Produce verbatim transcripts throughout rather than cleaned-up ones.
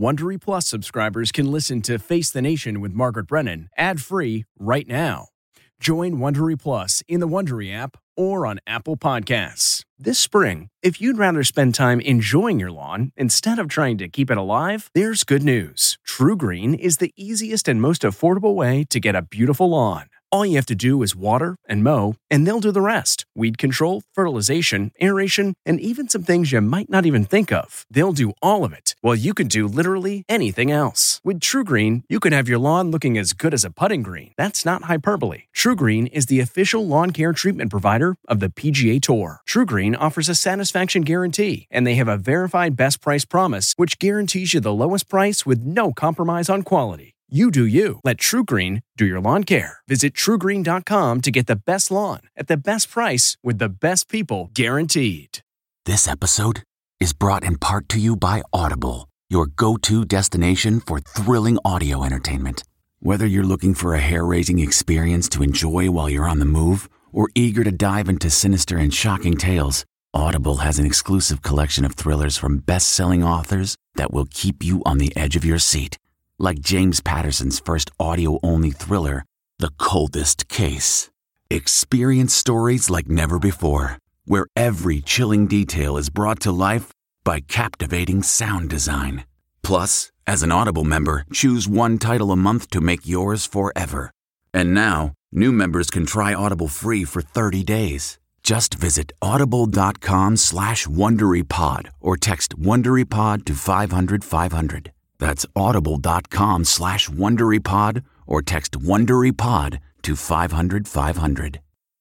Wondery Plus subscribers can listen to Face the Nation with Margaret Brennan ad-free right now. Join Wondery Plus in the Wondery app or on Apple Podcasts. This spring, if you'd rather spend time enjoying your lawn instead of trying to keep it alive, there's good news. True Green is the easiest and most affordable way to get a beautiful lawn. All you have to do is water and mow, and they'll do the rest. Weed control, fertilization, aeration, and even some things you might not even think of. They'll do all of it, while you can do literally anything else. With True Green, you can have your lawn looking as good as a putting green. That's not hyperbole. True Green is the official lawn care treatment provider of the P G A Tour. True Green offers a satisfaction guarantee, and they have a verified best price promise, which guarantees you the lowest price with no compromise on quality. You do you. Let True Green do your lawn care. Visit true green dot com to get the best lawn at the best price with the best people guaranteed. This episode is brought in part to you by Audible, your go-to destination for thrilling audio entertainment. Whether you're looking for a hair-raising experience to enjoy while you're on the move or eager to dive into sinister and shocking tales, Audible has an exclusive collection of thrillers from best-selling authors that will keep you on the edge of your seat. Like James Patterson's first audio-only thriller, The Coldest Case. Experience stories like never before, where every chilling detail is brought to life by captivating sound design. Plus, as an Audible member, choose one title a month to make yours forever. And now, new members can try Audible free for thirty days. Just visit audible.com slash WonderyPod or text WonderyPod to five hundred five hundred. That's audible.com slash WonderyPod or text WonderyPod to five hundred five hundred.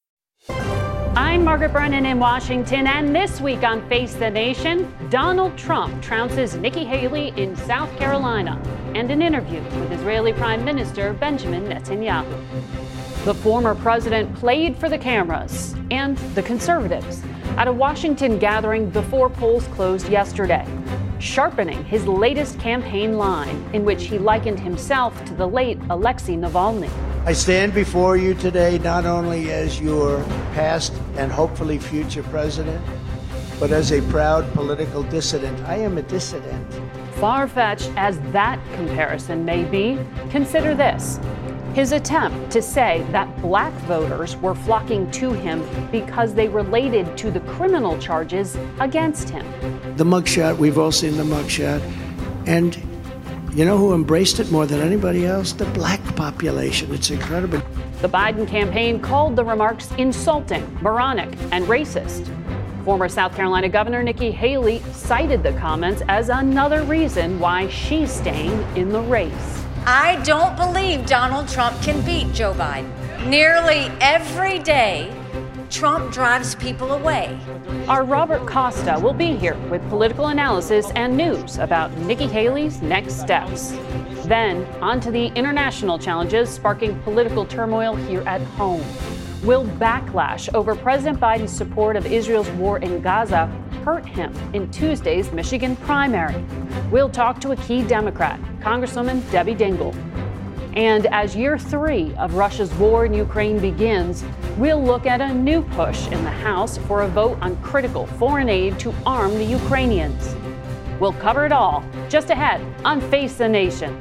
I'm Margaret Brennan in Washington, and this week on Face the Nation, Donald Trump trounces Nikki Haley in South Carolina, and an interview with Israeli Prime Minister Benjamin Netanyahu. The former president played for the cameras and the conservatives at a Washington gathering before polls closed yesterday, sharpening his latest campaign line in which he likened himself to the late Alexei Navalny. I stand before you today not only as your past and hopefully future president, but as a proud political dissident. I am a dissident. Far-fetched as that comparison may be, consider this. His attempt to say that black voters were flocking to him because they related to the criminal charges against him. The mugshot, we've all seen the mugshot. And you know who embraced it more than anybody else? The black population. It's incredible. The Biden campaign called the remarks insulting, moronic, and racist. Former South Carolina Governor Nikki Haley cited the comments as another reason why she's staying in the race. I don't believe Donald Trump can beat Joe Biden. Nearly every day, Trump drives people away. Our Robert Costa will be here with political analysis and news about Nikki Haley's next steps. Then, on to the international challenges sparking political turmoil here at home. Will backlash over President Biden's support of Israel's war in Gaza hurt him in Tuesday's Michigan primary? We'll talk to a key Democrat, Congresswoman Debbie Dingell. And as year three of Russia's war in Ukraine begins, we'll look at a new push in the House for a vote on critical foreign aid to arm the Ukrainians. We'll cover it all just ahead on Face the Nation.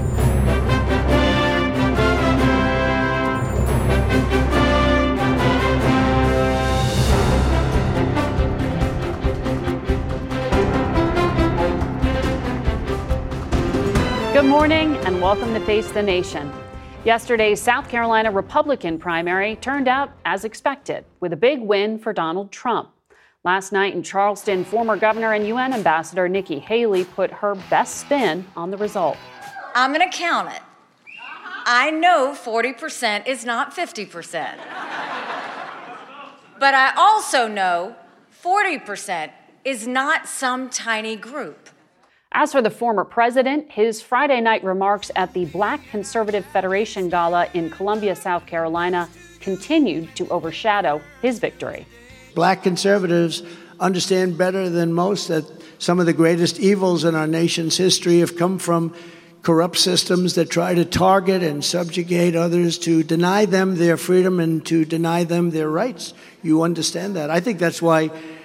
Good morning and welcome to Face the Nation. Yesterday's South Carolina Republican primary turned out as expected, with a big win for Donald Trump. Last night in Charleston, former Governor and U N Ambassador Nikki Haley put her best spin on the result. I'm going to count it. I know forty percent is not fifty percent. But I also know forty percent is not some tiny group. As for the former president, his Friday night remarks at the Black Conservative Federation Gala in Columbia, South Carolina, continued to overshadow his victory. Black conservatives understand better than most that some of the greatest evils in our nation's history have come from corrupt systems that try to target and subjugate others, to deny them their freedom and to deny them their rights. You understand that. I think that's why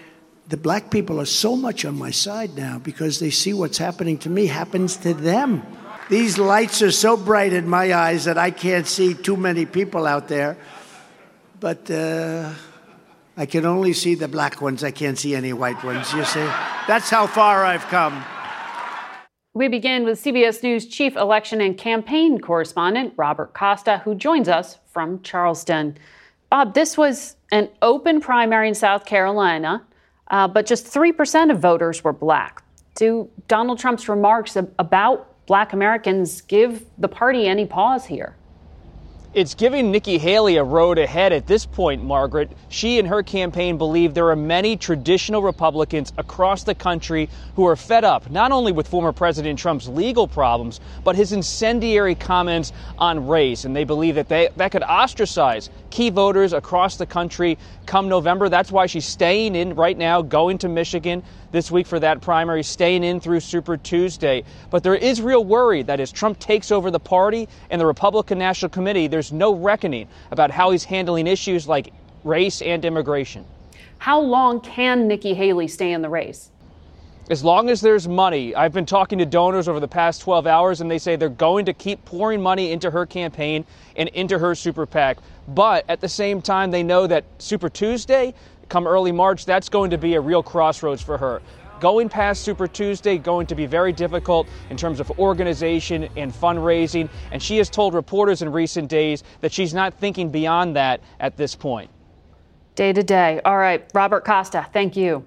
the black people are so much on my side now because they see what's happening to me happens to them. These lights are so bright in my eyes that I can't see too many people out there. But uh, I can only see the black ones. I can't see any white ones, you see? That's how far I've come. We begin with C B S News Chief Election and Campaign Correspondent Robert Costa, who joins us from Charleston. Bob, this was an open primary in South Carolina, uh, but just three percent of voters were black. Do Donald Trump's remarks about black Americans give the party any pause here? It's giving Nikki Haley a road ahead at this point, Margaret. She and her campaign believe there are many traditional Republicans across the country who are fed up, not only with former President Trump's legal problems, but his incendiary comments on race. And they believe that they, that could ostracize key voters across the country come November. That's why she's staying in right now, going to Michigan this week for that primary, staying in through Super Tuesday. But there is real worry that as Trump takes over the party and the Republican National Committee, there's no reckoning about how he's handling issues like race and immigration. How long can Nikki Haley stay in the race? As long as there's money. I've been talking to donors over the past twelve hours, and they say they're going to keep pouring money into her campaign and into her super PAC. But at the same time, they know that Super Tuesday, come early March, that's going to be a real crossroads for her. Going past Super Tuesday, going to be very difficult in terms of organization and fundraising. And she has told reporters in recent days that she's not thinking beyond that at this point. Day to day. All right, Robert Costa, thank you.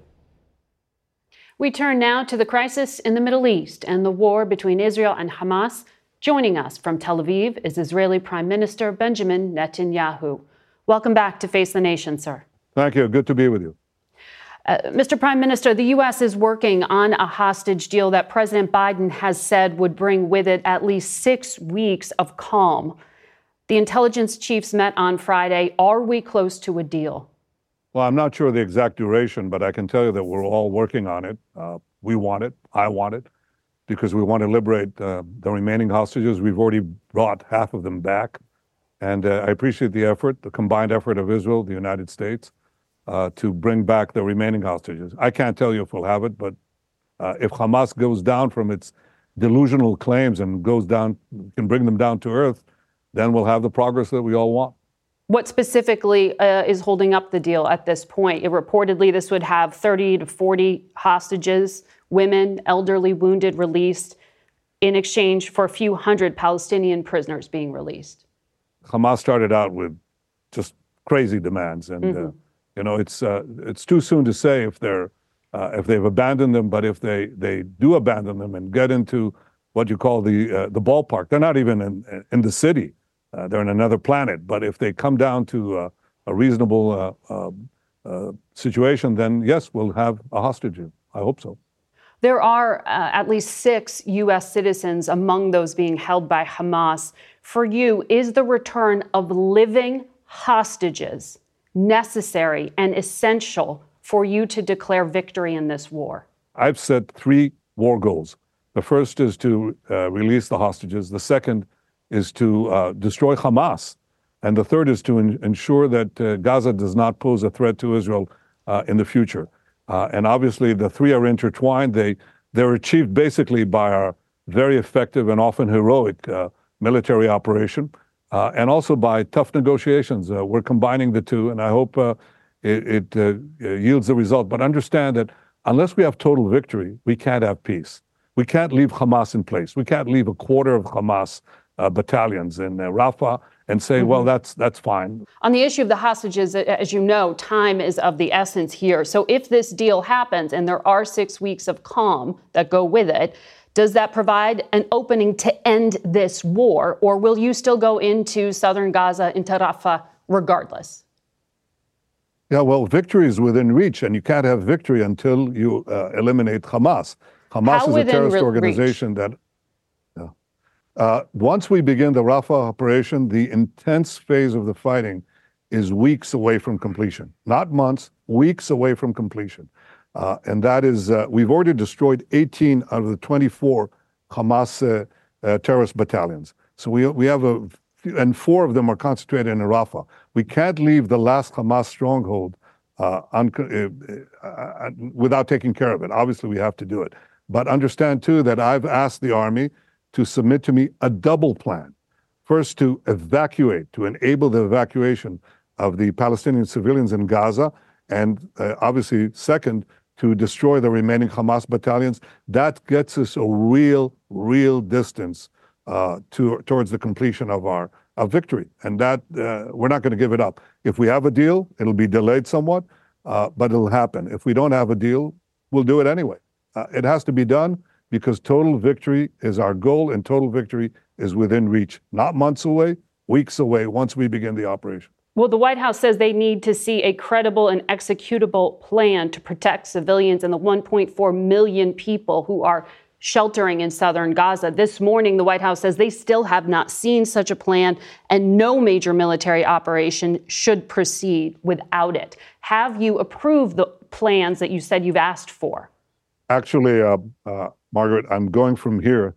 We turn now to the crisis in the Middle East and the war between Israel and Hamas. Joining us from Tel Aviv is Israeli Prime Minister Benjamin Netanyahu. Welcome back to Face the Nation, sir. Thank you. Good to be with you. Uh, Mister Prime Minister, the U S is working on a hostage deal that President Biden has said would bring with it at least six weeks of calm. The intelligence chiefs met on Friday. Are we close to a deal? Well, I'm not sure the exact duration, but I can tell you that we're all working on it. Uh, we want it. I want it, because we want to liberate uh, the remaining hostages. We've already brought half of them back. And uh, I appreciate the effort, the combined effort of Israel, the United States, uh, to bring back the remaining hostages. I can't tell you if we'll have it, but uh, if Hamas goes down from its delusional claims and goes down, can bring them down to earth, then we'll have the progress that we all want. What specifically uh, is holding up the deal at this point? It reportedly, this would have thirty to forty hostages, women, elderly, wounded, released in exchange for a few hundred Palestinian prisoners being released. Hamas started out with just crazy demands, and mm-hmm. uh, you know it's uh, it's too soon to say if they're uh, if they've abandoned them. But if they, they do abandon them and get into what you call the uh, the ballpark, they're not even in in the city. Uh, they're in another planet. But if they come down to uh, a reasonable uh, uh, uh, situation, then yes, we'll have a hostage. I hope so. There are uh, at least six U S citizens among those being held by Hamas. For you, is the return of living hostages necessary and essential for you to declare victory in this war? I've set three war goals. The first is to uh, release the hostages. The second is to uh, destroy Hamas. And the third is to in- ensure that uh, Gaza does not pose a threat to Israel uh, in the future. Uh, and obviously, the three are intertwined. They, they're achieved basically by our very effective and often heroic uh, military operation, uh, and also by tough negotiations. Uh, we're combining the two, and I hope uh, it, it uh, yields the result. But understand that unless we have total victory, we can't have peace. We can't leave Hamas in place. We can't leave a quarter of Hamas uh, battalions in uh, Rafah and say, mm-hmm. well, that's that's fine. On the issue of the hostages, as you know, time is of the essence here. So if this deal happens and there are six weeks of calm that go with it, does that provide an opening to end this war, or will you still go into southern Gaza, into Rafah, regardless? Yeah, well, victory is within reach, and you can't have victory until you uh, eliminate Hamas. Hamas How is a terrorist re- organization reach? that... Yeah. Uh, once we begin the Rafah operation, the intense phase of the fighting is weeks away from completion. Not months, weeks away from completion. Uh, and that is, uh, we've already destroyed eighteen out of the twenty-four Hamas uh, uh, terrorist battalions. So we we have a, and four of them are concentrated in Rafah. We can't leave the last Hamas stronghold uh, un- uh, uh, without taking care of it. Obviously, we have to do it. But understand, too, that I've asked the Army to submit to me a double plan. First, to evacuate, to enable the evacuation of the Palestinian civilians in Gaza, and uh, obviously, second, to destroy the remaining Hamas battalions. That gets us a real, real distance uh, to, towards the completion of our of victory. And that, uh, we're not going to give it up. If we have a deal, it'll be delayed somewhat, uh, but it'll happen. If we don't have a deal, we'll do it anyway. Uh, it has to be done because total victory is our goal, and total victory is within reach, not months away, weeks away, once we begin the operation. Well, the White House says they need to see a credible and executable plan to protect civilians and the one point four million people who are sheltering in southern Gaza. This morning, the White House says they still have not seen such a plan, and no major military operation should proceed without it. Have you approved the plans that you said you've asked for? Actually, uh, uh, Margaret, I'm going from here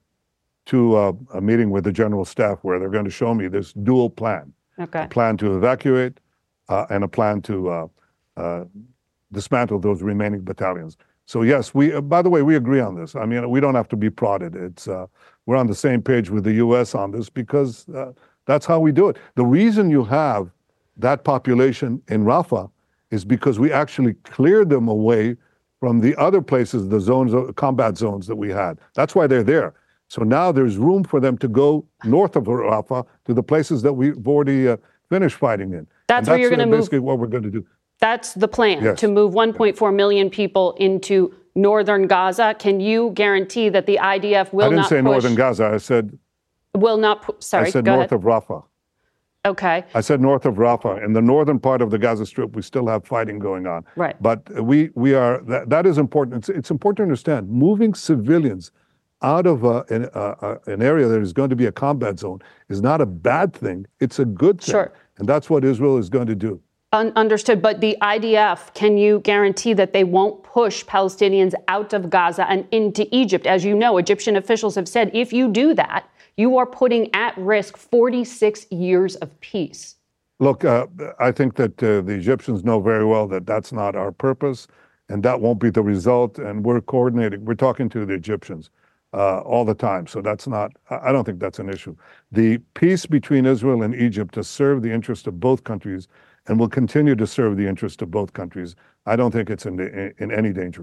to uh, a meeting with the General Staff where they're going to show me this dual plan. Okay. A plan to evacuate uh, and a plan to uh, uh, dismantle those remaining battalions. So yes, we. Uh, by the way, we agree on this. I mean, we don't have to be prodded. It's uh, we're on the same page with the U S on this because uh, that's how we do it. The reason you have that population in Rafah is because we actually cleared them away from the other places, the zones, combat zones that we had. That's why they're there. So now there's room for them to go north of Rafah to the places that we've already uh, finished fighting in. That's, and where you're that's going to move. Basically, what we're going to do. That's the plan, yes. to move one point four million people into northern Gaza. Can you guarantee that the I D F will not I didn't not say push, northern Gaza. I said. Will not. Pu- sorry. I said go north ahead. of Rafah. Okay. I said north of Rafah. In the northern part of the Gaza Strip, we still have fighting going on. Right. But we we are that, that is important. It's, it's important to understand moving civilians out of uh, an, uh, uh, an area that is going to be a combat zone is not a bad thing. It's a good thing. Sure. And that's what Israel is going to do. Un- understood. But the I D F, can you guarantee that they won't push Palestinians out of Gaza and into Egypt? As you know, Egyptian officials have said if you do that, you are putting at risk forty-six years of peace. Look, uh, I think that uh, the Egyptians know very well that that's not our purpose, and that won't be the result. And we're coordinating. We're talking to the Egyptians uh, all the time. So that's not, I don't think that's an issue. The peace between Israel and Egypt has served the interest of both countries and will continue to serve the interest of both countries. I don't think it's in, the, in any danger.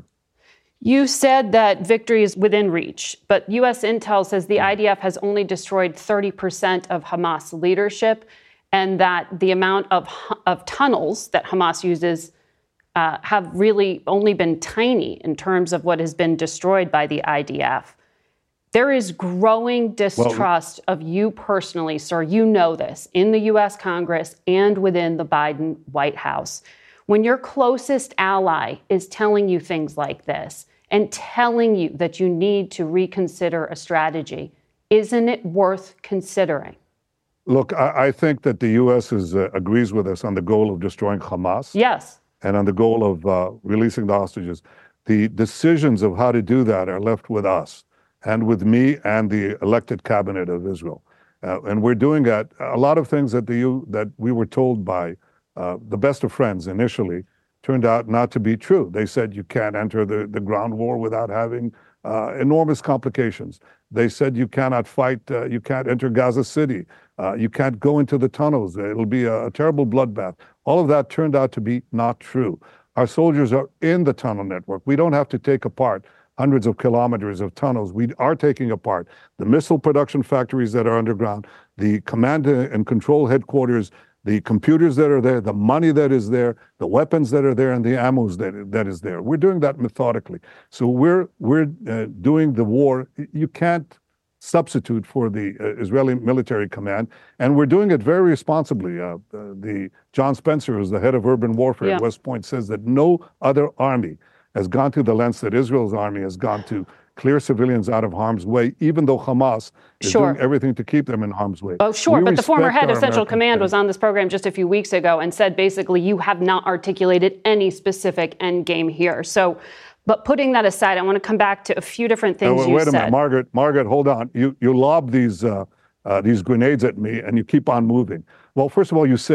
You said that victory is within reach, but U S intel says the I D F has only destroyed thirty percent of Hamas leadership, and that the amount of, of tunnels that Hamas uses uh, have really only been tiny in terms of what has been destroyed by the I D F. There is growing distrust well, of you personally, sir. You know this, in the U S Congress and within the Biden White House. When your closest ally is telling you things like this and telling you that you need to reconsider a strategy, isn't it worth considering? Look, I, I think that the U S is, uh, agrees with us on the goal of destroying Hamas. Yes. And on the goal of uh, releasing the hostages. The decisions of how to do that are left with us and with me and the elected cabinet of Israel. Uh, and we're doing that. A lot of things that, the U, that we were told by uh, the best of friends initially turned out not to be true. They said you can't enter the, the ground war without having uh, enormous complications. They said you cannot fight, uh, you can't enter Gaza City, uh, you can't go into the tunnels, it'll be a, a terrible bloodbath. All of that turned out to be not true. Our soldiers are in the tunnel network. We don't have to take apart hundreds of kilometers of tunnels. We are taking apart the missile production factories that are underground, the command and control headquarters, the computers that are there, the money that is there, the weapons that are there, and the ammos that, that is there. We're doing that methodically. So we're, we're uh, doing the war. You can't substitute for the uh, Israeli military command, and we're doing it very responsibly. Uh, uh, the John Spencer, who's the head of urban warfare yeah. at West Point, says that no other army has gone to the lengths that Israel's army has gone to clear civilians out of harm's way, even though Hamas is sure. doing everything to keep them in harm's way. Oh, sure, we but the former head of Central American Command friends. was on this program just a few weeks ago and said basically you have not articulated any specific end game here. So, but putting that aside, I want to come back to a few different things oh, wait, you wait said. Wait a minute, Margaret, Margaret, hold on. You you lob these uh, uh, these grenades at me and you keep on moving. Well, first of all, you say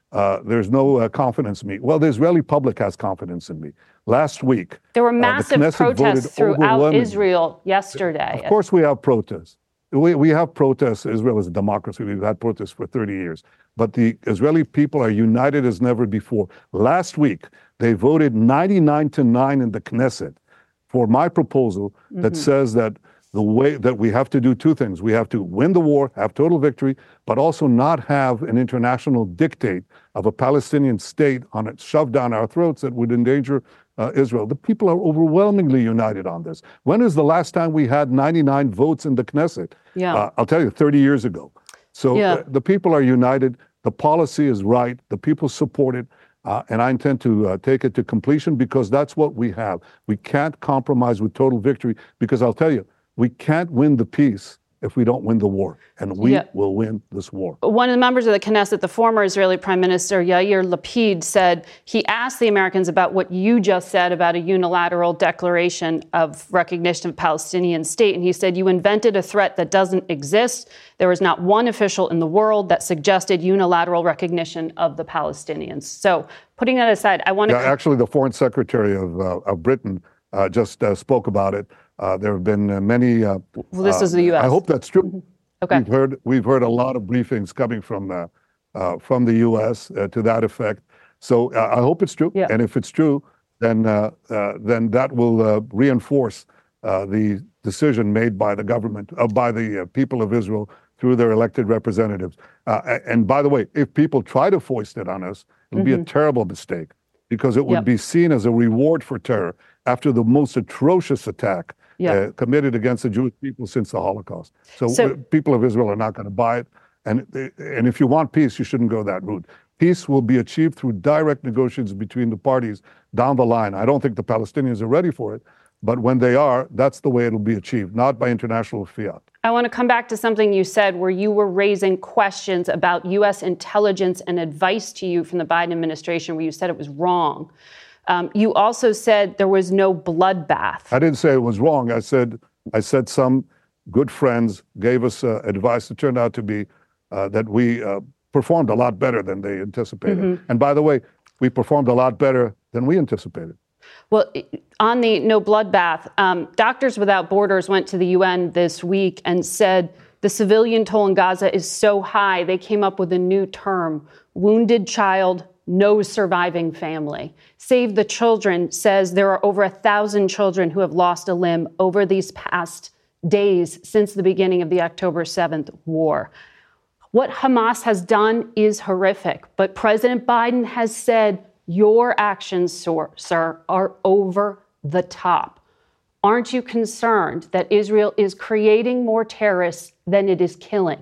uh, there's no uh, confidence in me. Well, the Israeli public has confidence in me. Last week, there were uh, massive the protests throughout Israel yesterday. Of course we have protests. We, we have protests. Israel is a democracy. We've had protests for thirty years. But the Israeli people are united as never before. Last week, they voted ninety-nine to nine in the Knesset for my proposal mm-hmm. that says that the way that we have to do two things. We have to win the war, have total victory, but also not have an international dictate of a Palestinian state on it shoved down our throats that would endanger uh, Israel. The people are overwhelmingly united on this. When is the last time we had ninety-nine votes in the Knesset? Yeah. Uh, I'll tell you, thirty years ago. So yeah. uh, the people are united. The policy is right. The people support it. Uh, and I intend to uh, take it to completion because that's what we have. We can't compromise with total victory because I'll tell you, we can't win the peace if we don't win the war, and we yeah. will win this war. One of the members of the Knesset, the former Israeli Prime Minister Yair Lapid, said he asked the Americans about what you just said about a unilateral declaration of recognition of a Palestinian state, and he said, you invented a threat that doesn't exist. There is not one official in the world that suggested unilateral recognition of the Palestinians. So putting that aside, I want to... Yeah, actually, the Foreign Secretary of, uh, of Britain uh, just uh, spoke about it. Uh, there have been uh, many. Uh, well, this uh, is the U S. I hope that's true. Mm-hmm. Okay. We've heard we've heard a lot of briefings coming from uh, uh, from the U S uh, to that effect. So uh, I hope it's true. Yeah. And if it's true, then uh, uh, then that will uh, reinforce uh, the decision made by the government, uh, by the uh, people of Israel through their elected representatives. Uh, and by the way, if people try to foist it on us, it'll mm-hmm. be a terrible mistake because it would yep. be seen as a reward for terror after the most atrocious attack. Yeah. Uh, committed against the Jewish people since the Holocaust. So, so uh, people of Israel are not going to buy it. And, and if you want peace, you shouldn't go that route. Peace will be achieved through direct negotiations between the parties down the line. I don't think the Palestinians are ready for it, but when they are, that's the way it'll be achieved, not by international fiat. I want to come back to something you said where you were raising questions about U S intelligence and advice to you from the Biden administration where you said it was wrong. Um, you also said there was no bloodbath. I didn't say it was wrong. I said I said some good friends gave us uh, advice that turned out to be uh, that we uh, performed a lot better than they anticipated. Mm-hmm. And by the way, we performed a lot better than we anticipated. Well, on the no bloodbath, um, Doctors Without Borders went to the U N this week and said the civilian toll in Gaza is so high, they came up with a new term, wounded child, no surviving family. Save the Children says there are over a thousand children who have lost a limb over these past days since the beginning of the October seventh war. What Hamas has done is horrific, but President Biden has said your actions, sir, sir, are over the top. Aren't you concerned that Israel is creating more terrorists than it is killing?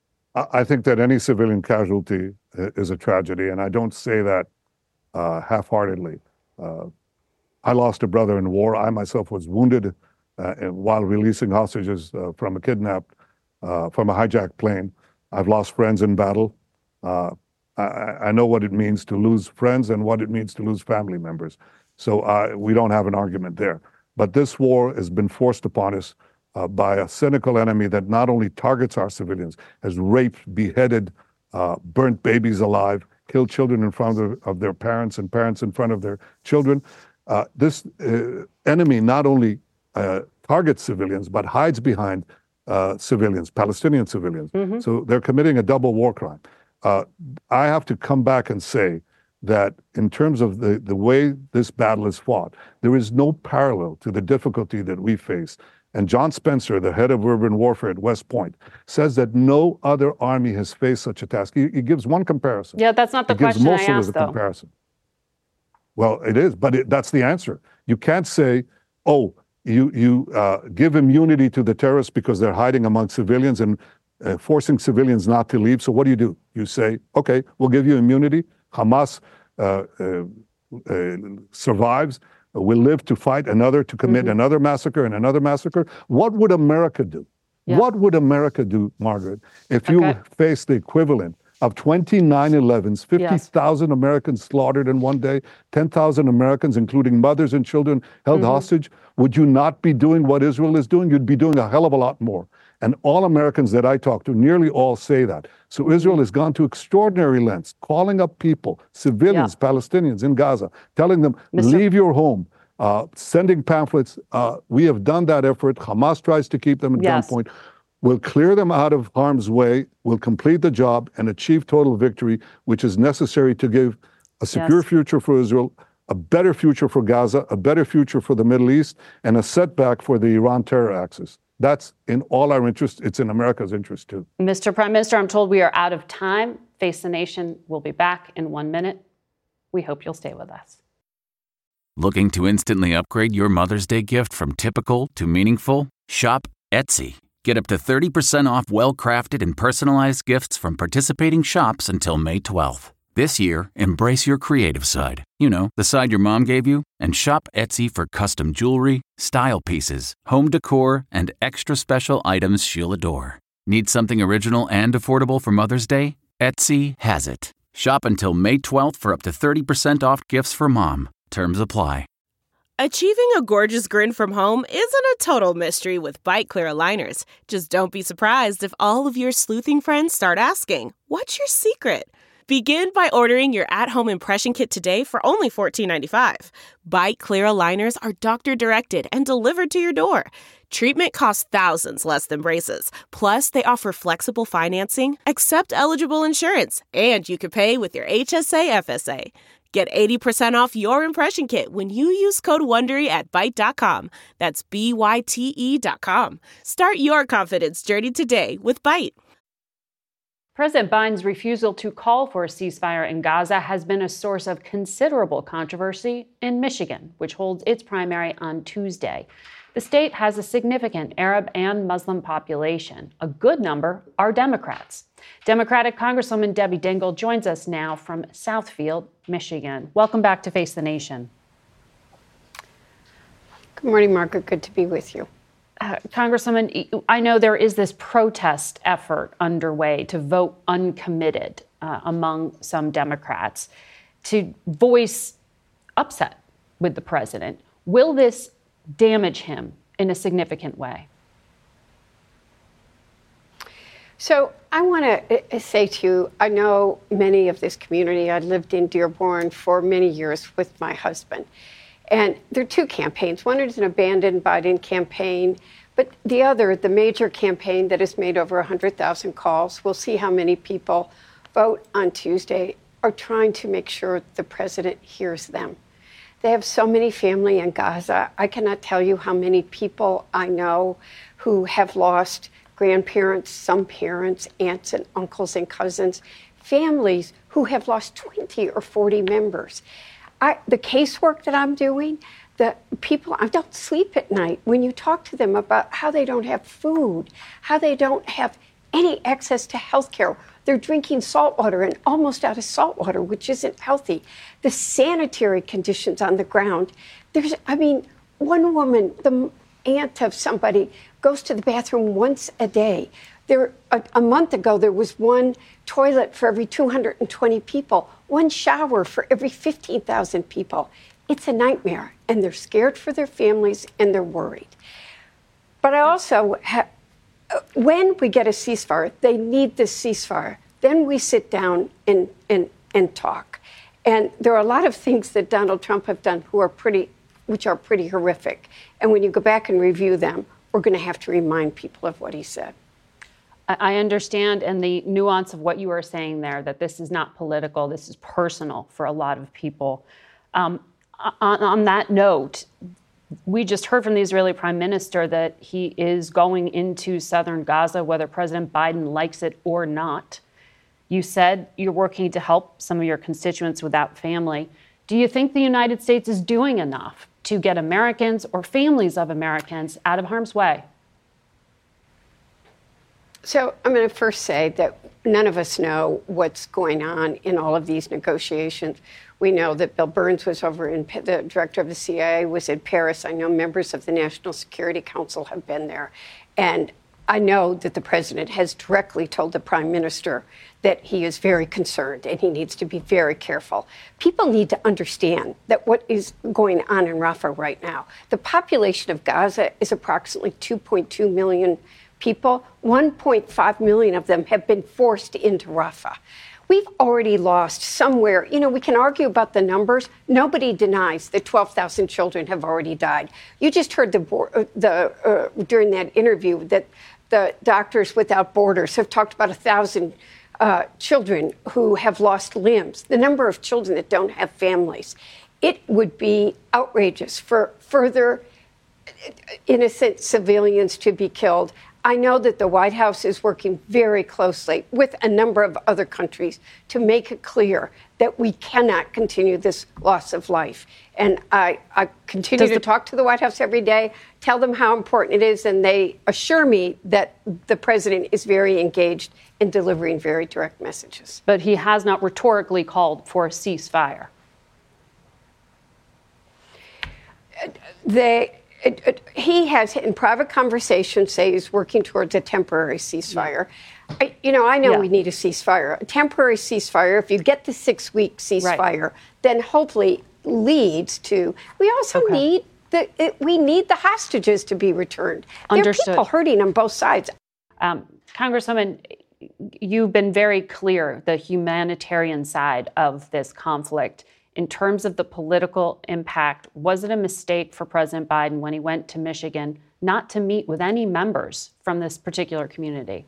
I think that any civilian casualty is a tragedy, and I don't say that uh, half-heartedly. Uh, I lost a brother in war. I myself was wounded uh, while releasing hostages uh, from a kidnapped, uh, from a hijacked plane. I've lost friends in battle. Uh, I, I know what it means to lose friends and what it means to lose family members. So uh, we don't have an argument there. But this war has been forced upon us uh, by a cynical enemy that not only targets our civilians, has raped, beheaded, uh, burnt babies alive, killed children in front of, of their parents and parents in front of their children. Uh, this uh, enemy not only uh, targets civilians, but hides behind uh, civilians, Palestinian civilians. Mm-hmm. So they're committing a double war crime. Uh, I have to come back and say that in terms of the, the way this battle is fought, there is no parallel to the difficulty that we face. And John Spencer, the head of urban warfare at West Point, says that no other army has faced such a task. He, he gives one comparison. Yeah, that's not the he gives question Mosul I asked, as a though. comparison. Well, it is, but it, that's the answer. You can't say, oh, you, you uh, give immunity to the terrorists because they're hiding among civilians and uh, forcing civilians not to leave. So what do you do? You say, okay, we'll give you immunity. Hamas uh, uh, uh, survives. Will live to fight another, to commit mm-hmm. another massacre and another massacre. What would America do? Yeah. What would America do, Margaret, if okay. you faced the equivalent of twenty nine elevens, fifty thousand yes. Americans slaughtered in one day, ten thousand Americans, including mothers and children, held mm-hmm. hostage? Would you not be doing what Israel is doing? You'd be doing a hell of a lot more. And all Americans that I talk to, nearly all say that. So Israel has gone to extraordinary lengths, calling up people, civilians, yeah. Palestinians in Gaza, telling them, Mister leave your home, uh, sending pamphlets. Uh, we have done that effort. Hamas tries to keep them at yes. gunpoint. We'll clear them out of harm's way. We'll complete the job and achieve total victory, which is necessary to give a secure yes. future for Israel, a better future for Gaza, a better future for the Middle East, and a setback for the Iran terror axis. That's in all our interest. It's in America's interest, too. Mister Prime Minister, I'm told we are out of time. Face the Nation will be back in one minute. We hope you'll stay with us. Looking to instantly upgrade your Mother's Day gift from typical to meaningful? Shop Etsy. Get up to thirty percent off well-crafted and personalized gifts from participating shops until May twelfth. This year, embrace your creative side. You know, the side your mom gave you. And shop Etsy for custom jewelry, style pieces, home decor, and extra special items she'll adore. Need something original and affordable for Mother's Day? Etsy has it. Shop until May twelfth for up to thirty percent off gifts for mom. Terms apply. Achieving a gorgeous grin from home isn't a total mystery with Byte Clear aligners. Just don't be surprised if all of your sleuthing friends start asking, "What's your secret?" Begin by ordering your at-home impression kit today for only fourteen ninety-five. Byte Clear aligners are doctor-directed and delivered to your door. Treatment costs thousands less than braces. Plus, they offer flexible financing, accept eligible insurance, and you can pay with your H S A F S A. Get eighty percent off your impression kit when you use code WONDERY at byte dot com. That's B Y T E dot com. Start your confidence journey today with Byte. President Biden's refusal to call for a ceasefire in Gaza has been a source of considerable controversy in Michigan, which holds its primary on Tuesday. The state has a significant Arab and Muslim population. A good number are Democrats. Democratic Congresswoman Debbie Dingell joins us now from Southfield, Michigan. Welcome back to Face the Nation. Good morning, Margaret. Good to be with you. Uh, Congresswoman, I know there is this protest effort underway to vote uncommitted uh, among some Democrats to voice upset with the president. Will this damage him in a significant way? So I want to say to you, I know many of this community. I lived in Dearborn for many years with my husband. And there are two campaigns. One is an abandoned Biden campaign, but the other, the major campaign that has made over one hundred thousand calls, we'll see how many people vote on Tuesday, are trying to make sure the president hears them. They have so many family in Gaza. I cannot tell you how many people I know who have lost grandparents, some parents, aunts and uncles and cousins, families who have lost twenty or forty members. I, the casework that I'm doing, the people, I don't sleep at night. When you talk to them about how they don't have food, how they don't have any access to health care, they're drinking salt water and almost out of salt water, which isn't healthy. The sanitary conditions on the ground. There's, I mean, one woman, the aunt of somebody, goes to the bathroom once a day. There, a, a month ago, there was one toilet for every two hundred twenty people, one shower for every fifteen thousand people. It's a nightmare, and they're scared for their families, and they're worried. But I also have, when we get a ceasefire, they need this ceasefire. Then we sit down and, and, and talk. And there are a lot of things that Donald Trump have done who are pretty, which are pretty horrific. And when you go back and review them, we're going to have to remind people of what he said. I understand, and the nuance of what you are saying there, that this is not political, this is personal for a lot of people. Um, on, on that note, we just heard from the Israeli Prime Minister that he is going into southern Gaza, whether President Biden likes it or not. You said you're working to help some of your constituents without family. Do you think the United States is doing enough to get Americans or families of Americans out of harm's way? So I'm going to first say that none of us know what's going on in all of these negotiations. We know that Bill Burns was over in, the director of the C I A was in Paris. I know members of the National Security Council have been there. And I know that the president has directly told the prime minister that he is very concerned and he needs to be very careful. People need to understand that what is going on in Rafah right now, the population of Gaza is approximately two point two million people, one point five million of them have been forced into Rafah. We've already lost somewhere, you know, we can argue about the numbers. Nobody denies that twelve thousand children have already died. You just heard the, the uh, during that interview that the Doctors Without Borders have talked about a thousand uh, children who have lost limbs, the number of children that don't have families. It would be outrageous for further innocent civilians to be killed. I know that the White House is working very closely with a number of other countries to make it clear that we cannot continue this loss of life. And I, I continue to talk to the White House every day, tell them how important it is, and they assure me that the president is very engaged in delivering very direct messages. But he has not rhetorically called for a ceasefire. They... It, it, he has, in private conversations, say he's working towards a temporary ceasefire. Yeah. I, you know, I know yeah. we need a ceasefire. A temporary ceasefire, if you get the six-week ceasefire, right. then hopefully leads to... We also okay. need the it, we need the hostages to be returned. Understood. There are people hurting on both sides. Um, Congresswoman, you've been very clear, the humanitarian side of this conflict. In terms of the political impact, was it a mistake for President Biden when he went to Michigan not to meet with any members from this particular community?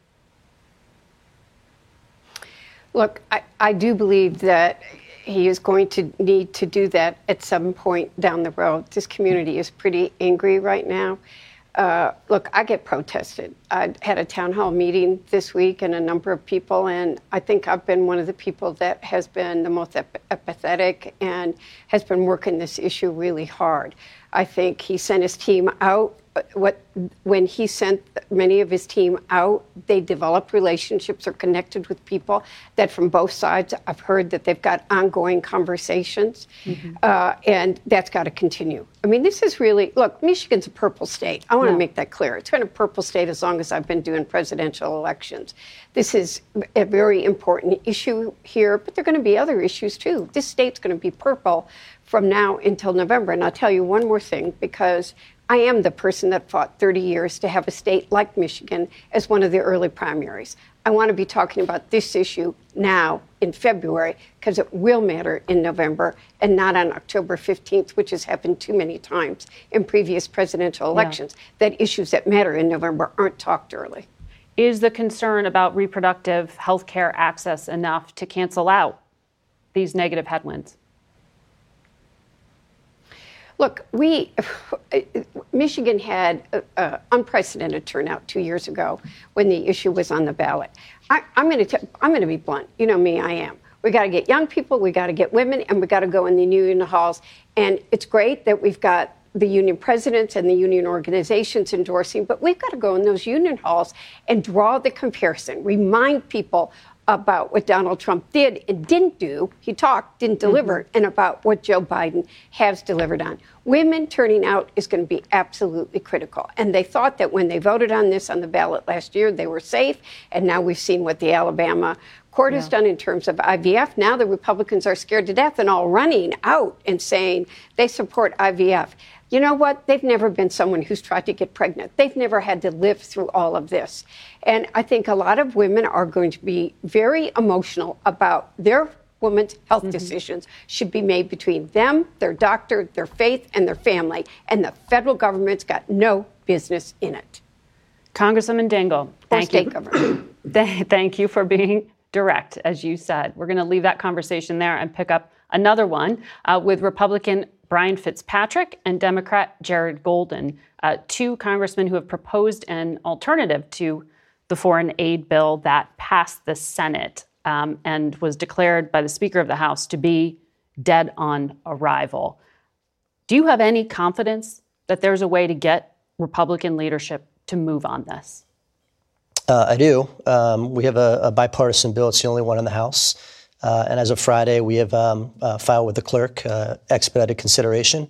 Look, I, I do believe that he is going to need to do that at some point down the road. This community is pretty angry right now. Uh, look, I get protested. I had a town hall meeting this week and a number of people, and I think I've been one of the people that has been the most ep- empathetic and has been working this issue really hard. I think he sent his team out. What when he sent many of his team out, they developed relationships or connected with people that from both sides, I've heard that they've got ongoing conversations, mm-hmm. uh, and that's got to continue. I mean, this is really, look, Michigan's a purple state. I want to yeah. make that clear. It's been a purple state as long as I've been doing presidential elections. This is a very important issue here, but there are going to be other issues too. This state's going to be purple from now until November. And I'll tell you one more thing, because I am the person that fought thirty years to have a state like Michigan as one of the early primaries. I want to be talking about this issue now in February because it will matter in November and not on October fifteenth, which has happened too many times in previous presidential elections, yeah. that issues that matter in November aren't talked early. Is the concern about reproductive health care access enough to cancel out these negative headwinds? Look, we, Michigan had an unprecedented turnout two years ago when the issue was on the ballot. I, I'm going to I'm going to be blunt. You know me, I am. We got to get young people, we got to get women, and we got to go in the union halls. And it's great that we've got the union presidents and the union organizations endorsing, but we've got to go in those union halls and draw the comparison, remind people about what Donald Trump did and didn't do. He talked, didn't deliver, mm-hmm. and about what Joe Biden has delivered on. Women turning out is going to be absolutely critical. And they thought that when they voted on this on the ballot last year, they were safe. And now we've seen what the Alabama court yeah. has done in terms of I V F. Now the Republicans are scared to death and all running out and saying they support I V F. You know what? They've never been someone who's tried to get pregnant. They've never had to live through all of this. And I think a lot of women are going to be very emotional about their women's health mm-hmm. decisions should be made between them, their doctor, their faith, and their family. And the federal government's got no business in it. Congresswoman Dingell, thank state you. government. Thank you for being direct, as you said. We're going to leave that conversation there and pick up another one uh, with Republican Brian Fitzpatrick and Democrat Jared Golden, uh, two congressmen who have proposed an alternative to the foreign aid bill that passed the Senate um, and was declared by the Speaker of the House to be dead on arrival. Do you have any confidence that there's a way to get Republican leadership to move on this? Uh, I do. Um, we have a, a bipartisan bill. It's the only one in the House. Uh, and as of Friday, we have um, uh, filed with the clerk uh, expedited consideration.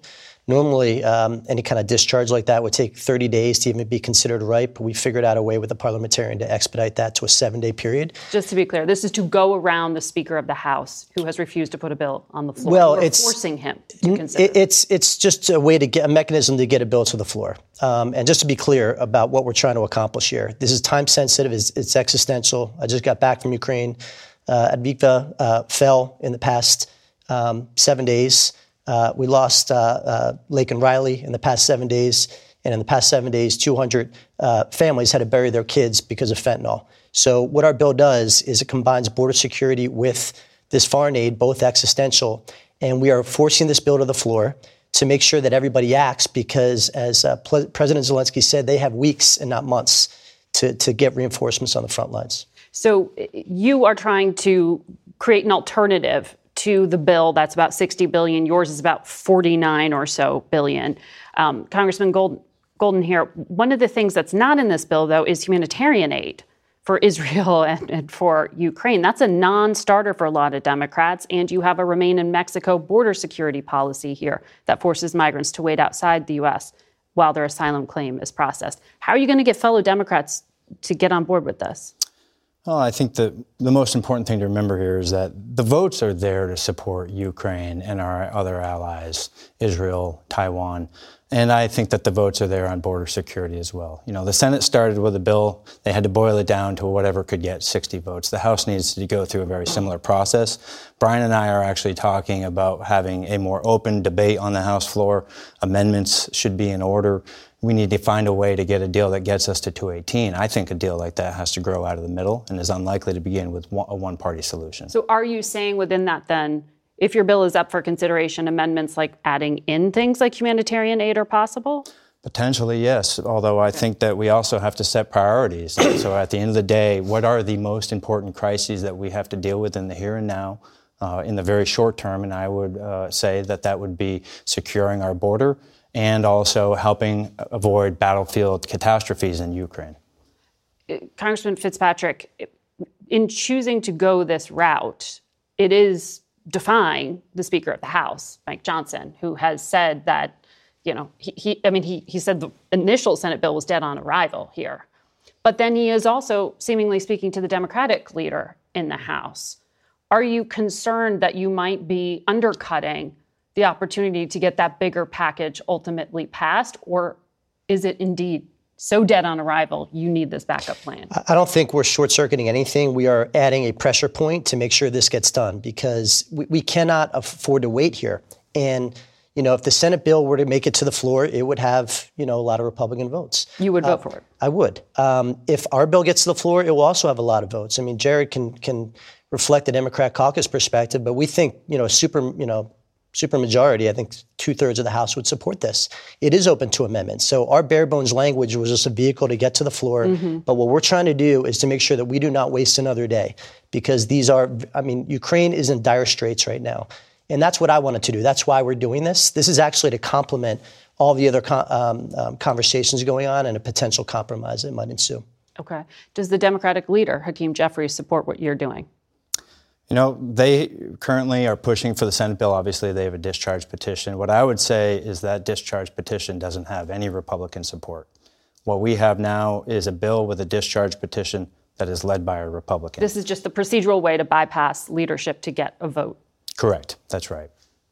Normally, um, any kind of discharge like that would take thirty days to even be considered ripe. We figured out a way with the parliamentarian to expedite that to a seven-day period. Just to be clear, this is to go around the Speaker of the House, who has refused to put a bill on the floor. Well, We're it's forcing him to consider. It, it's it's just a way to get a mechanism to get a bill to the floor. Um, and just to be clear about what we're trying to accomplish here, this is time sensitive. It's, it's existential. I just got back from Ukraine. Uh, Advika uh, fell in the past um, seven days. Uh, we lost uh, uh, Laken Riley in the past seven days. And in the past seven days, two hundred uh, families had to bury their kids because of fentanyl. So what our bill does is it combines border security with this foreign aid, both existential. And we are forcing this bill to the floor to make sure that everybody acts because, as uh, Ple- President Zelensky said, they have weeks and not months to, to get reinforcements on the front lines. So you are trying to create an alternative to the bill that's about sixty billion dollars. Yours is about forty-nine or so billion. Um, Congressman Golden, Golden here, one of the things that's not in this bill, though, is humanitarian aid for Israel and, and for Ukraine. That's a non-starter for a lot of Democrats. And you have a Remain in Mexico border security policy here that forces migrants to wait outside the U S while their asylum claim is processed. How are you going to get fellow Democrats to get on board with this? Well, I think that the most important thing to remember here is that the votes are there to support Ukraine and our other allies, Israel, Taiwan. And I think that the votes are there on border security as well. You know, the Senate started with a bill. They had to boil it down to whatever could get sixty votes. The House needs to go through a very similar process. Brian and I are actually talking about having a more open debate on the House floor. Amendments should be in order. We need to find a way to get a deal that gets us to two eighteen. I think a deal like that has to grow out of the middle and is unlikely to begin with a one-party solution. So are you saying within that then, if your bill is up for consideration, amendments like adding in things like humanitarian aid are possible? Potentially, yes, although I think that we also have to set priorities. So at the end of the day, what are the most important crises that we have to deal with in the here and now, uh, in the very short term? And I would uh, say that that would be securing our border and also helping avoid battlefield catastrophes in Ukraine. Congressman Fitzpatrick, in choosing to go this route, it is defying the Speaker of the House, Mike Johnson, who has said that, you know, he, he I mean, he, he said the initial Senate bill was dead on arrival here. But then he is also seemingly speaking to the Democratic leader in the House. Are you concerned that you might be undercutting the opportunity to get that bigger package ultimately passed? Or is it indeed so dead on arrival, you need this backup plan? I don't think we're short-circuiting anything. We are adding a pressure point to make sure this gets done because we, we cannot afford to wait here. And, you know, if the Senate bill were to make it to the floor, it would have, you know, a lot of Republican votes. You would vote uh, for it? I would. Um, if our bill gets to the floor, it will also have a lot of votes. I mean, Jared can can reflect the Democrat caucus perspective, but we think, you know, super, you know, supermajority, I think two-thirds of the House would support this. It is open to amendments. So our bare bones language was just a vehicle to get to the floor. Mm-hmm. But what we're trying to do is to make sure that we do not waste another day because these are, I mean, Ukraine is in dire straits right now. And that's what I wanted to do. That's why we're doing this. This is actually to complement all the other con- um, um, conversations going on and a potential compromise that might ensue. Okay. Does the Democratic leader, Hakeem Jeffries, support what you're doing? You know, they currently are pushing for the Senate bill. Obviously, they have a discharge petition. What I would say is that discharge petition doesn't have any Republican support. What we have now is a bill with a discharge petition that is led by a Republican. This is just the procedural way to bypass leadership to get a vote. Correct. That's right.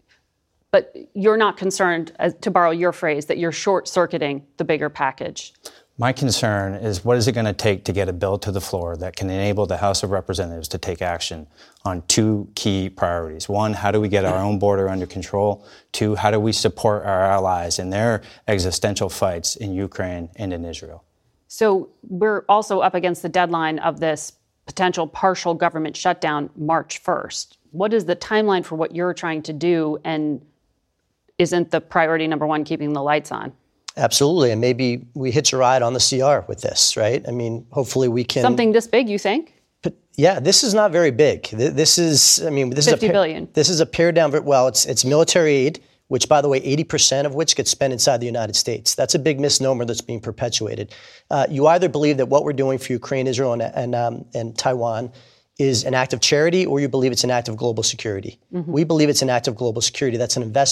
But you're not concerned, as, to borrow your phrase, that you're short-circuiting the bigger package? My concern is what is it going to take to get a bill to the floor that can enable the House of Representatives to take action on two key priorities. One, how do we get our own border under control? Two, how do we support our allies in their existential fights in Ukraine and in Israel? So we're also up against the deadline of this potential partial government shutdown March first. What is the timeline for what you're trying to do? And isn't the priority number one keeping the lights on? Absolutely. And maybe we hitch a ride on the C R with this, right? I mean, hopefully we can... Something this big, you think? But yeah, this is not very big. This is, I mean, this is a... fifty billion. This is a pared down, well, it's it's military aid, which, by the way, eighty percent of which gets spent inside the United States. That's a big misnomer that's being perpetuated. Uh, you either believe that what we're doing for Ukraine, Israel, and, and, um, and Taiwan is an act of charity, or you believe it's an act of global security. Mm-hmm. We believe it's an act of global security. That's an investment.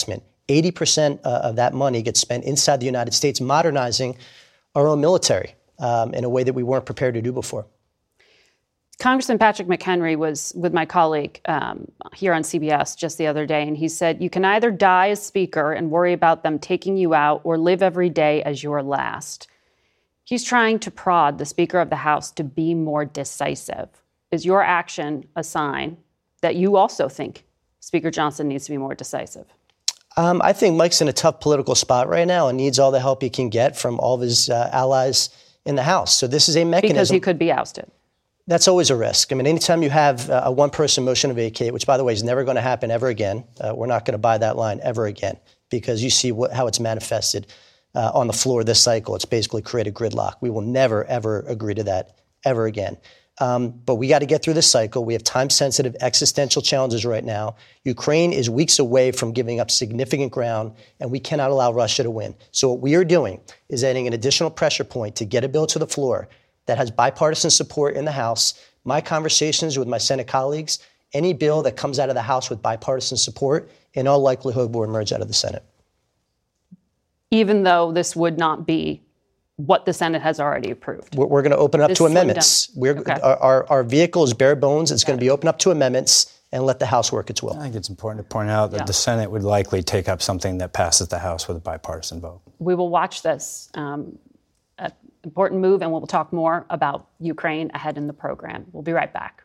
eighty percent uh, of that money gets spent inside the United States modernizing our own military um, in a way that we weren't prepared to do before. Congressman Patrick McHenry was with my colleague um, here on C B S just the other day, and he said, you can either die as Speaker and worry about them taking you out or live every day as your last. He's trying to prod the Speaker of the House to be more decisive. Is your action a sign that you also think Speaker Johnson needs to be more decisive? Um, I think Mike's in a tough political spot right now and needs all the help he can get from all of his uh, allies in the House. So this is a mechanism. Because he could be ousted. That's always a risk. I mean, anytime you have a one-person motion to vacate, which, by the way, is never going to happen ever again, uh, we're not going to buy that line ever again, because you see what, how it's manifested uh, on the floor this cycle. It's basically created gridlock. We will never, ever agree to that ever again. Um, but we got to get through this cycle. We have time-sensitive existential challenges right now. Ukraine is weeks away from giving up significant ground, and we cannot allow Russia to win. So what we are doing is adding an additional pressure point to get a bill to the floor that has bipartisan support in the House. My conversations with my Senate colleagues, any bill that comes out of the House with bipartisan support, in all likelihood, will emerge out of the Senate. Even though this would not be what the Senate has already approved? We're, we're going to open it up this to amendments. We're, okay. our, our, our vehicle is bare bones. It's going to be open up to amendments and let the House work its will. I think it's important to point out that yeah. the Senate would likely take up something that passes the House with a bipartisan vote. We will watch this. Um, Important move, and we'll talk more about Ukraine ahead in the program. We'll be right back.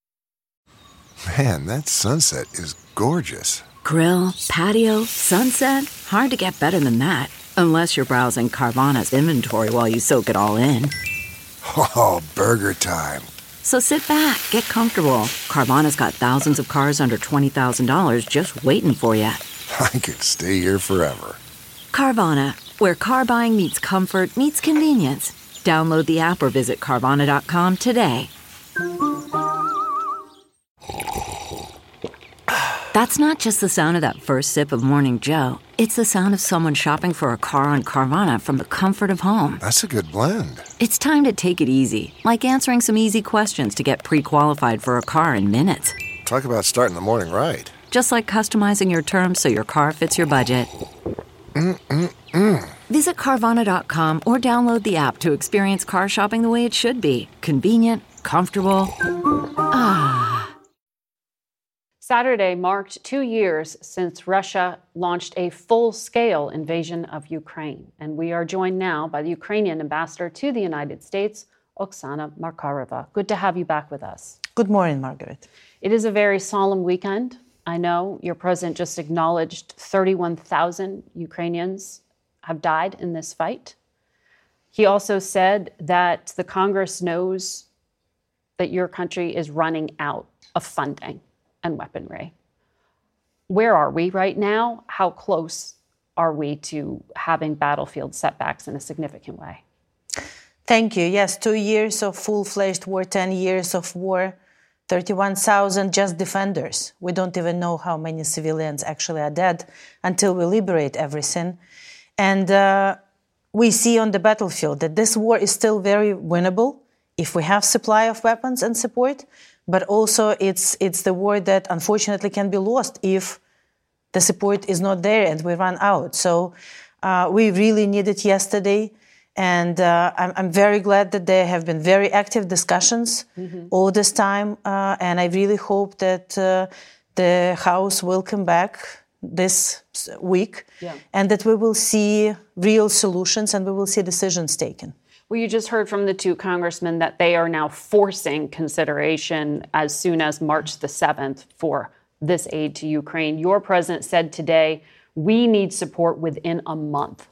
Man, that sunset is gorgeous. Grill, patio, sunset. Hard to get better than that. Unless you're browsing Carvana's inventory while you soak it all in. Oh, burger time. So sit back, get comfortable. Carvana's got thousands of cars under twenty thousand dollars just waiting for you. I could stay here forever. Carvana, where car buying meets comfort, meets convenience. Download the app or visit Carvana dot com today. That's not just the sound of that first sip of Morning Joe. It's the sound of someone shopping for a car on Carvana from the comfort of home. That's a good blend. It's time to take it easy, like answering some easy questions to get pre-qualified for a car in minutes. Talk about starting the morning right. Just like customizing your terms so your car fits your budget. Mm-mm-mm. Visit Carvana dot com or download the app to experience car shopping the way it should be. Convenient, comfortable. Ah. Saturday marked two years since Russia launched a full-scale invasion of Ukraine. And we are joined now by the Ukrainian ambassador to the United States, Oksana Markarova. Good to have you back with us. Good morning, Margaret. It is a very solemn weekend. I know your president just acknowledged thirty-one thousand Ukrainians have died in this fight. He also said that the Congress knows that your country is running out of funding and weaponry. Where are we right now? How close are we to having battlefield setbacks in a significant way? Thank you. Yes, two years of full-fledged war, ten years of war, thirty-one thousand just defenders. We don't even know how many civilians actually are dead until we liberate everything. And uh, we see on the battlefield that this war is still very winnable if we have supply of weapons and support, but also it's it's the war that unfortunately can be lost if the support is not there and we run out. So uh, we really need it yesterday. And uh, I'm, I'm very glad that there have been very active discussions mm-hmm. all this time. Uh, and I really hope that uh, the House will come back this week yeah. and that we will see real solutions and we will see decisions taken. Well, you just heard from the two congressmen that they are now forcing consideration as soon as March the seventh for this aid to Ukraine. Your president said today, we need support within a month.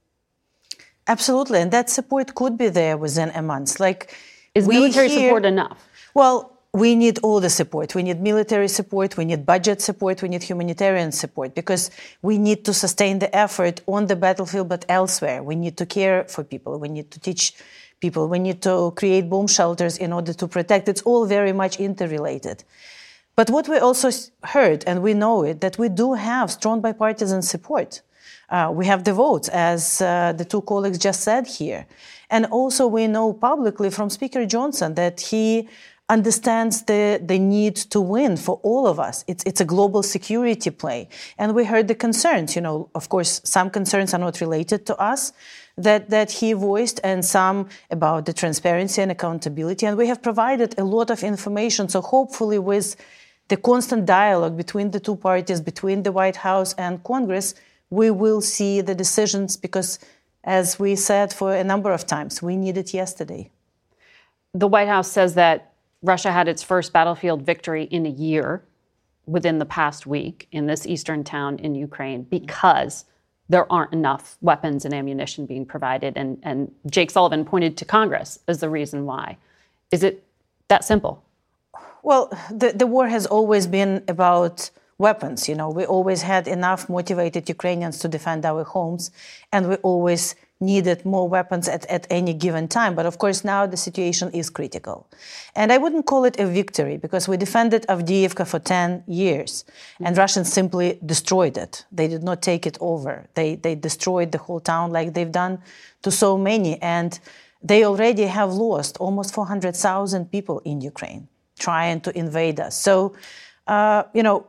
Absolutely. And that support could be there within a month. Like, Is military hear, support enough? Well, we need all the support. We need military support. We need budget support. We need humanitarian support because we need to sustain the effort on the battlefield, but elsewhere. We need to care for people. We need to teach people. We need to create bomb shelters in order to protect. It's all very much interrelated. But what we also heard, and we know it, that we do have strong bipartisan support. Uh, we have the votes, as uh, the two colleagues just said here. And also we know publicly from Speaker Johnson that he understands the, the need to win for all of us. It's, it's a global security play. And we heard the concerns. You know, of course, some concerns are not related to us that, that he voiced, and some about the transparency and accountability. And we have provided a lot of information. So hopefully with the constant dialogue between the two parties, between the White House and Congress, we will see the decisions because, as we said for a number of times, we need it yesterday. The White House says that Russia had its first battlefield victory in a year within the past week in this eastern town in Ukraine because there aren't enough weapons and ammunition being provided. And, and Jake Sullivan pointed to Congress as the reason why. Is it that simple? Well, the, the war has always been about weapons. You know, we always had enough motivated Ukrainians to defend our homes, and we always needed more weapons at, at any given time. But of course, now the situation is critical. And I wouldn't call it a victory because we defended Avdiivka for ten years and Russians simply destroyed it. They did not take it over. They, they destroyed the whole town like they've done to so many. And they already have lost almost four hundred thousand people in Ukraine trying to invade us. So, uh, you know,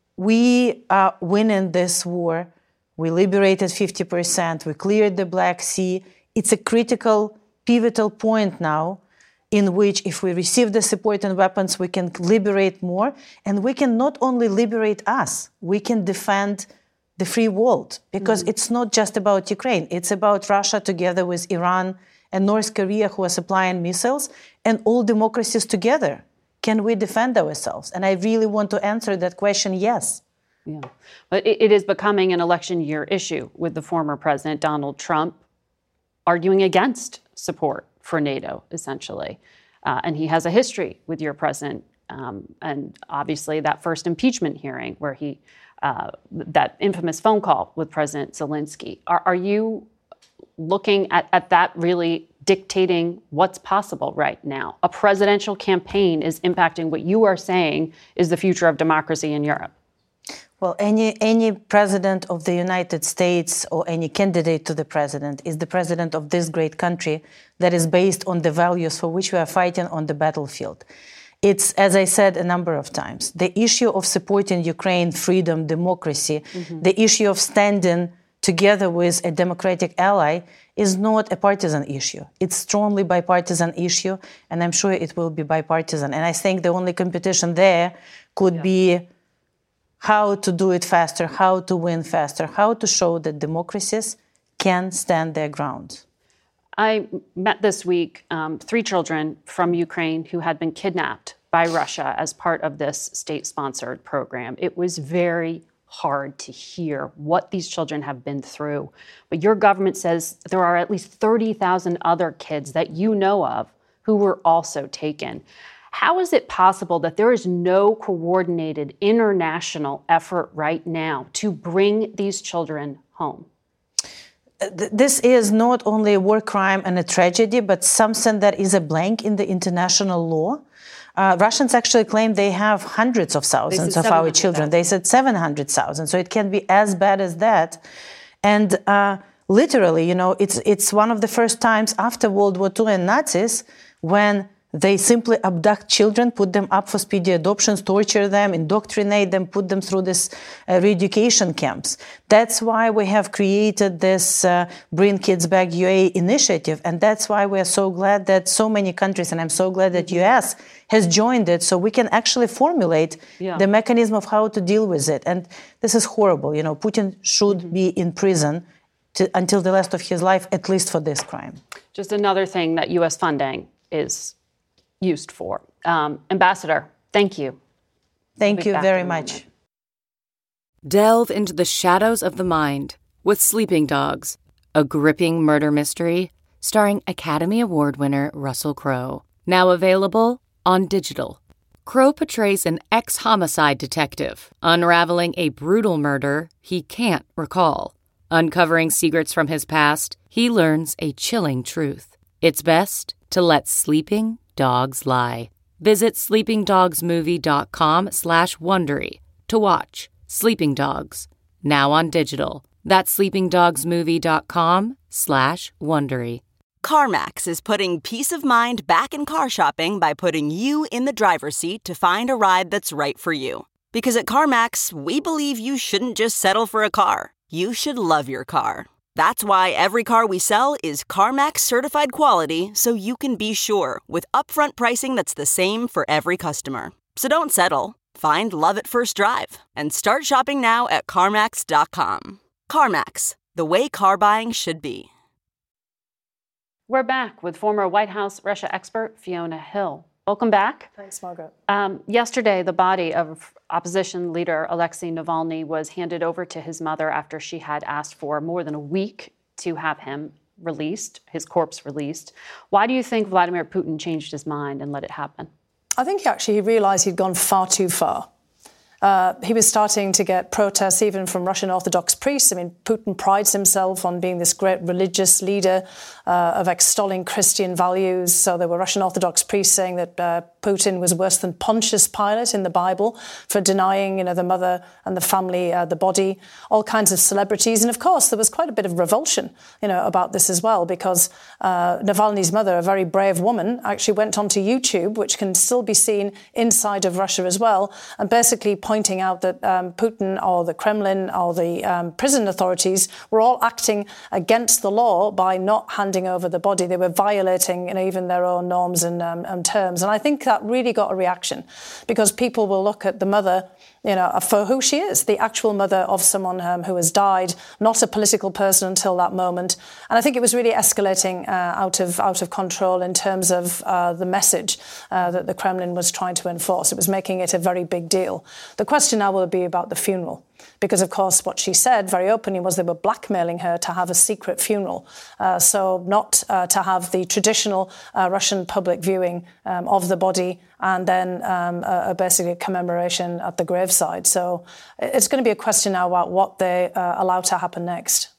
we are winning this war. We liberated fifty percent. We cleared the Black Sea. It's a critical, pivotal point now in which if we receive the support and weapons, we can liberate more. And we can not only liberate us, we can defend the free world. Because mm-hmm. it's not just about Ukraine. It's about Russia together with Iran and North Korea who are supplying missiles and all democracies together. Can we defend ourselves? And I really want to answer that question, yes. Yeah, but it, it is becoming an election year issue with the former president, Donald Trump, arguing against support for NATO, essentially. Uh, and he has a history with your president. Um, and obviously that first impeachment hearing where he, uh, that infamous phone call with President Zelensky. Are, are you looking at, at that really dictating what's possible right now? A presidential campaign is impacting what you are saying is the future of democracy in Europe. Well, any any president of the United States or any candidate to the president is the president of this great country that is based on the values for which we are fighting on the battlefield. It's, as I said a number of times, the issue of supporting Ukraine, freedom, democracy, mm-hmm. the issue of standing together with a democratic ally is not a partisan issue. It's strongly bipartisan issue, and I'm sure it will be bipartisan. And I think the only competition there could yeah. be how to do it faster, how to win faster, how to show that democracies can stand their ground. I met this week um, three children from Ukraine who had been kidnapped by Russia as part of this state-sponsored program. It was very hard to hear what these children have been through. But your government says there are at least thirty thousand other kids that you know of who were also taken. How is it possible that there is no coordinated international effort right now to bring these children home? This is not only a war crime and a tragedy, but something that is a blank in the international law. Uh, Russians actually claim they have hundreds of thousands of our children. They said seven hundred thousand. So it can be as bad as that. And uh, literally, you know, it's it's one of the first times after World War Two and Nazis when they simply abduct children, put them up for speedy adoptions, torture them, indoctrinate them, put them through this uh, re-education camps. That's why we have created this uh, Bring Kids Back U A initiative. And that's why we are so glad that so many countries, and I'm so glad that U S has joined it, so we can actually formulate yeah. the mechanism of how to deal with it. And this is horrible. You know, Putin should mm-hmm. be in prison to, until the last of his life, at least for this crime. Just another thing that U S funding is used for. Um, Ambassador, thank you. Thank you very much. Delve into the shadows of the mind with Sleeping Dogs, a gripping murder mystery starring Academy Award winner Russell Crowe. Now available on digital. Crowe portrays an ex-homicide detective unraveling a brutal murder he can't recall. Uncovering secrets from his past, he learns a chilling truth. It's best to let sleeping dogs lie. Visit sleepingdogsmovie.com slash Wondery to watch Sleeping Dogs, now on digital. That's sleepingdogsmovie.com slash Wondery. CarMax is putting peace of mind back in car shopping by putting you in the driver's seat to find a ride that's right for you. Because at CarMax, we believe you shouldn't just settle for a car. You should love your car. That's why every car we sell is CarMax certified quality, so you can be sure with upfront pricing that's the same for every customer. So don't settle. Find love at first drive and start shopping now at CarMax dot com. CarMax, the way car buying should be. We're back with former White House Russia expert Fiona Hill. Welcome back. Thanks, Margaret. Um, yesterday, the body of opposition leader Alexei Navalny was handed over to his mother after she had asked for more than a week to have him released, his corpse released. Why do you think Vladimir Putin changed his mind and let it happen? I think actually he realised he'd gone far too far. Uh, he was starting to get protests even from Russian Orthodox priests. I mean, Putin prides himself on being this great religious leader uh, of extolling Christian values. So there were Russian Orthodox priests saying that uh, Putin was worse than Pontius Pilate in the Bible for denying, you know, the mother and the family uh, the body, all kinds of celebrities. And of course, there was quite a bit of revulsion, you know, about this as well, because uh, Navalny's mother, a very brave woman, actually went onto YouTube, which can still be seen inside of Russia as well, and basically pointing out that um, Putin or the Kremlin or the um, prison authorities were all acting against the law by not handing over the body. They were violating, you know, even their own norms and, um, and terms. And I think that really got a reaction, because people will look at the mother, you know, for who she is, the actual mother of someone um, who has died, not a political person until that moment. And I think it was really escalating uh, out of out of control in terms of uh, the message uh, that the Kremlin was trying to enforce. It was making it a very big deal. The question now will be about the funeral, because, of course, what she said very openly was they were blackmailing her to have a secret funeral. Uh, so not uh, to have the traditional uh, Russian public viewing um, of the body and then um, a, a basically a commemoration at the graveside. So it's going to be a question now about what they uh, allow to happen next.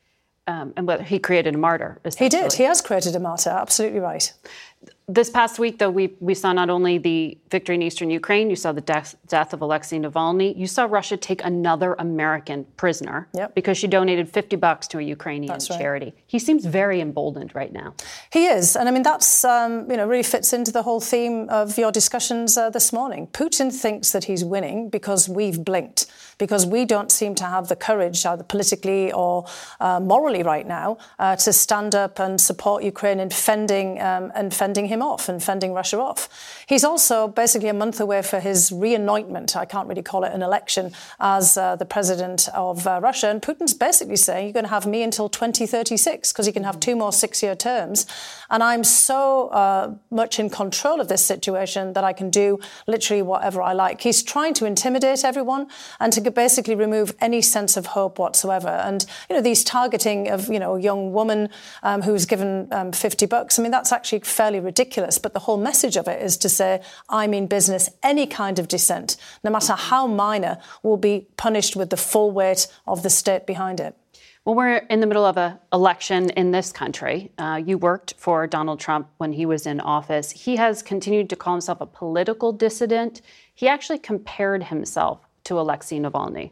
Um, and whether he created a martyr. He did. He has created a martyr. Absolutely right. This past week, though, we, we saw not only the victory in eastern Ukraine, you saw the death, death of Alexei Navalny, you saw Russia take another American prisoner yep. because she donated fifty bucks to a Ukrainian That's right. charity. He seems very emboldened right now. He is. And I mean, that's, um, you know, really fits into the whole theme of your discussions uh, this morning. Putin thinks that he's winning because we've blinked, because we don't seem to have the courage, either politically or uh, morally right now, uh, to stand up and support Ukraine in fending, um, and fending him off and fending Russia off. He's also basically a month away for his reanointment. I can't really call it an election as uh, the president of uh, Russia. And Putin's basically saying, you're going to have me until twenty thirty-six, because he can have two more six-year terms. And I'm so uh, much in control of this situation that I can do literally whatever I like. He's trying to intimidate everyone and to basically remove any sense of hope whatsoever. And, you know, these targeting of, you know, a young woman um, who's given um, fifty bucks, I mean, that's actually fairly ridiculous. But the whole message of it is to say, I mean business, any kind of dissent, no matter how minor, will be punished with the full weight of the state behind it. Well, we're in the middle of an election in this country. Uh, you worked for Donald Trump when he was in office. He has continued to call himself a political dissident. He actually compared himself to Alexei Navalny.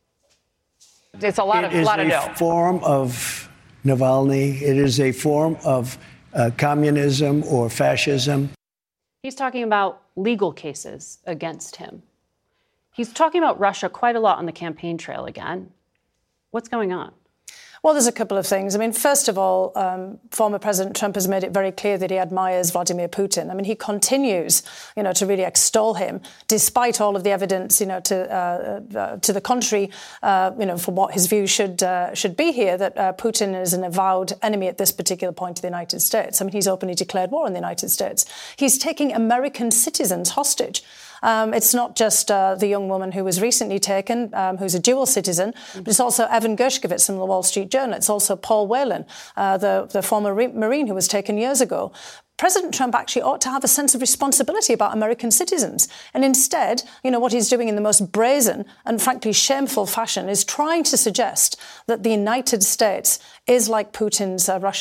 It's a lot of, it is lot of a no. form of Navalny. It is a form of uh, communism or fascism. He's talking about legal cases against him. He's talking about Russia quite a lot on the campaign trail again. What's going on? Well, there's a couple of things. I mean, first of all, um, former President Trump has made it very clear that he admires Vladimir Putin. I mean, he continues, you know, to really extol him, despite all of the evidence, you know, to uh, uh, to the contrary, uh, you know, for what his view should uh, should be here, that uh, Putin is an avowed enemy at this particular point of the United States. I mean, he's openly declared war on the United States. He's taking American citizens hostage. Um, it's not just uh, the young woman who was recently taken, um, who's a dual citizen, mm-hmm. but it's also Evan Gershkovich from the Wall Street Journal. It's also Paul Whelan, uh, the, the former Marine who was taken years ago. President Trump actually ought to have a sense of responsibility about American citizens. And instead, you know, what he's doing in the most brazen and frankly shameful fashion is trying to suggest that the United States is like Putin's uh, Russia.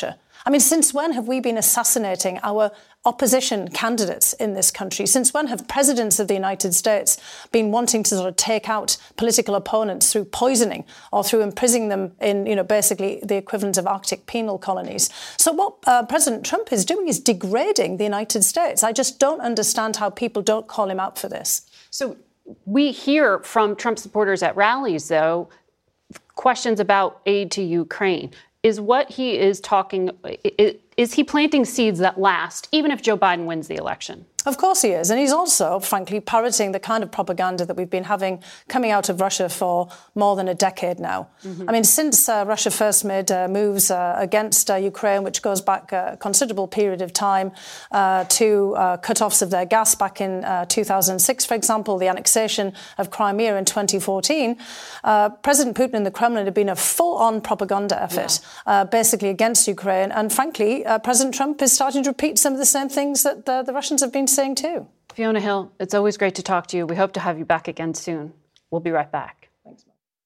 I mean, since when have we been assassinating our opposition candidates in this country? Since when have presidents of the United States been wanting to sort of take out political opponents through poisoning or through imprisoning them in, you know, basically the equivalent of Arctic penal colonies? So what uh, President Trump is doing is degrading the United States. I just don't understand how people don't call him out for this. So we hear from Trump supporters at rallies, though, questions about aid to Ukraine. Is what he is talking, is he planting seeds that last, even if Joe Biden wins the election? Of course he is. And he's also, frankly, parroting the kind of propaganda that we've been having coming out of Russia for more than a decade now. Mm-hmm. I mean, since uh, Russia first made uh, moves uh, against uh, Ukraine, which goes back a considerable period of time uh, to uh, cut-offs of their gas back in uh, two thousand six, for example, the annexation of Crimea in twenty fourteen, uh, President Putin and the Kremlin have been a full-on propaganda effort, yeah. uh, basically against Ukraine. And frankly, uh, President Trump is starting to repeat some of the same things that the, the Russians have been saying too. Fiona Hill, it's always great to talk to you. We hope to have you back again soon. We'll be right back. Thanks,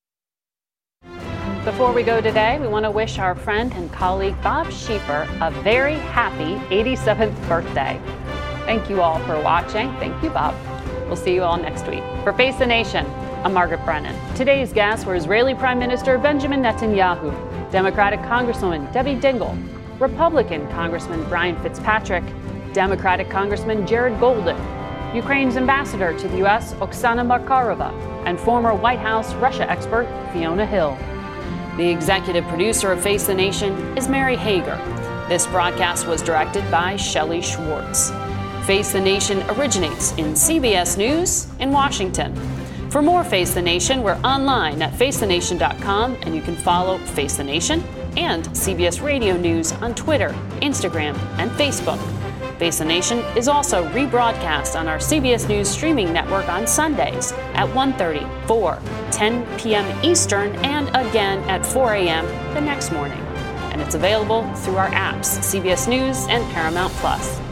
Mark. Before we go today, we want to wish our friend and colleague Bob Schieffer a very happy eighty-seventh birthday. Thank you all for watching. Thank you, Bob. We'll see you all next week. For Face the Nation, I'm Margaret Brennan. Today's guests were Israeli Prime Minister Benjamin Netanyahu, Democratic Congresswoman Debbie Dingell, Republican Congressman Brian Fitzpatrick, Democratic Congressman Jared Golden, Ukraine's ambassador to the U S, Oksana Markarova, and former White House Russia expert Fiona Hill. The executive producer of Face the Nation is Mary Hager. This broadcast was directed by Shelley Schwartz. Face the Nation originates in C B S News in Washington. For more Face the Nation, we're online at face the nation dot com, and you can follow Face the Nation and C B S Radio News on Twitter, Instagram, and Facebook. Face the Nation is also rebroadcast on our C B S News streaming network on Sundays at one thirty, four, ten p.m. Eastern, and again at four a.m. the next morning. And it's available through our apps, C B S News and Paramount Plus.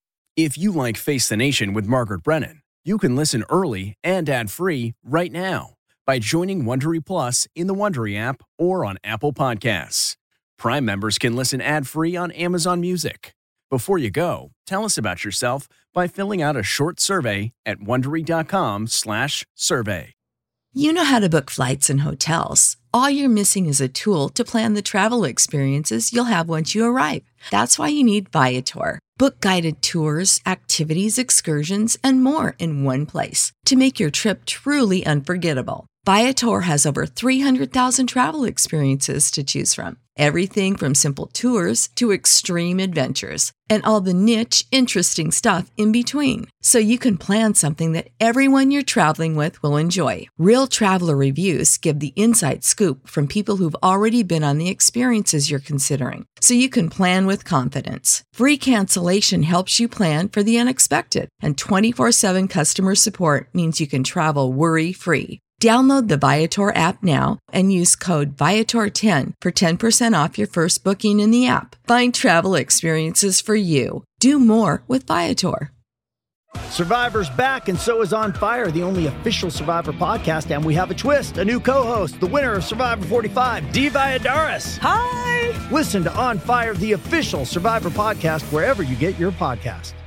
If you like Face the Nation with Margaret Brennan, you can listen early and ad-free right now by joining Wondery Plus in the Wondery app or on Apple Podcasts. Prime members can listen ad-free on Amazon Music. Before you go, tell us about yourself by filling out a short survey at Wondery.com slash survey. You know how to book flights and hotels. All you're missing is a tool to plan the travel experiences you'll have once you arrive. That's why you need Viator. Book guided tours, activities, excursions, and more in one place to make your trip truly unforgettable. Viator has over three hundred thousand travel experiences to choose from. Everything from simple tours to extreme adventures and all the niche, interesting stuff in between. So you can plan something that everyone you're traveling with will enjoy. Real traveler reviews give the inside scoop from people who've already been on the experiences you're considering. So you can plan with confidence. Free cancellation helps you plan for the unexpected. And twenty-four seven customer support means you can travel worry-free. Download the Viator app now and use code Viator ten for ten percent off your first booking in the app. Find travel experiences for you. Do more with Viator. Survivor's back, and so is On Fire, the only official Survivor podcast, and we have a twist, a new co-host, the winner of Survivor forty-five, Dee Valladares. Hi! Listen to On Fire, the official Survivor podcast, wherever you get your podcast.